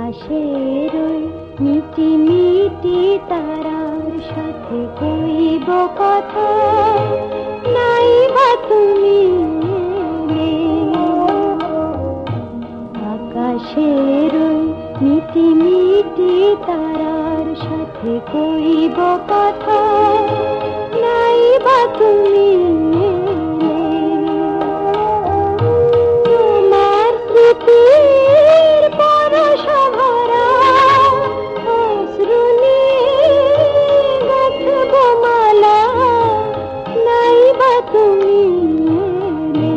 আকাশের ওই মিটি মিটি তারার সাথে কইব কথা, নাই বা তুমি এলে। আকাশের ওই মিটি মিটি তারার সাথে কইব কথা, নাই বা তুমি এলে। তোমার স্মৃতির পরশা ভরা অশ্রু নিয়ে গাঁথব মালা, নাই বা তুমি এলে।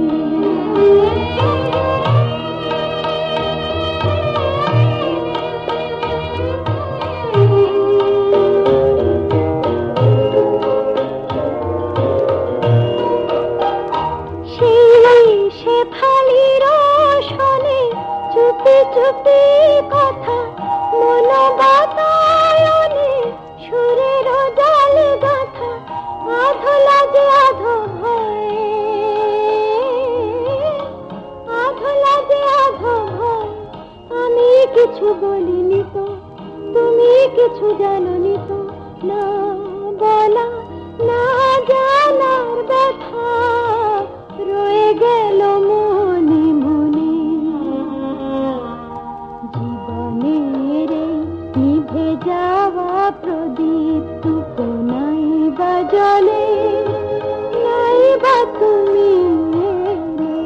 চুপি চুপি কথা মন বাতায়নে সুরের জাল গাথা, আধো লাগে আধো ভয়, আধো লাগে আধো ভয়। আমি কিছু বলিনি তো, তুমি কিছু জানোনি তো, না বলা না জানার ব্যথা রয়ে গেল মনে মনে। জীবনের নিভে যাওয়া প্রদীপ টুকু নাই বা জলে, নাই বা তুমি এলে।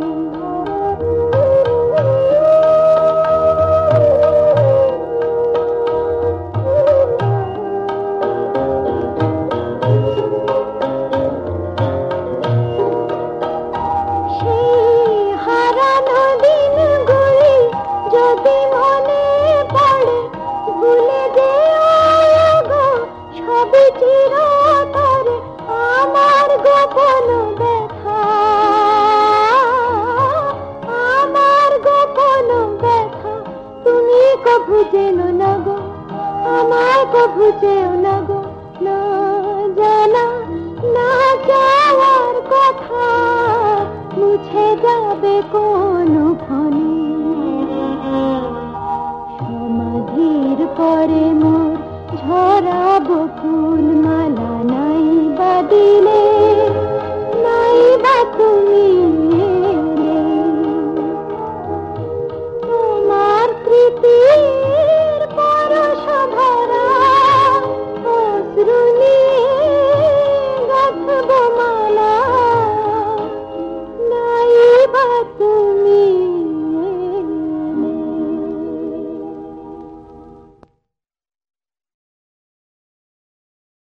সেই হারানো দিনগুলি যদি মনে পড়ে, ভুলে যেও গো সবই চিরতরে। আমার গোপন ব্যথা, আমার গোপন ব্যথা তুমি কভু জেনো না গো, আমায় কভু যেও না গো। না জানা না যাওয়ার কথা মুছে যাবে কোন